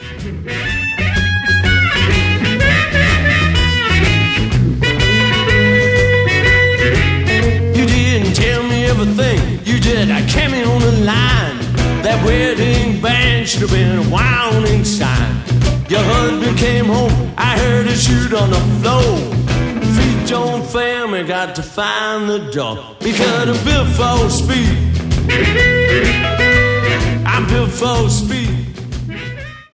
You didn't tell me everything you did. I came in on the line. That wedding band should have been a warning sign. Your husband came home, I heard a shoot on the floor. Feet on family, got to find the door. Because I'm built for speed. I'm built for speed.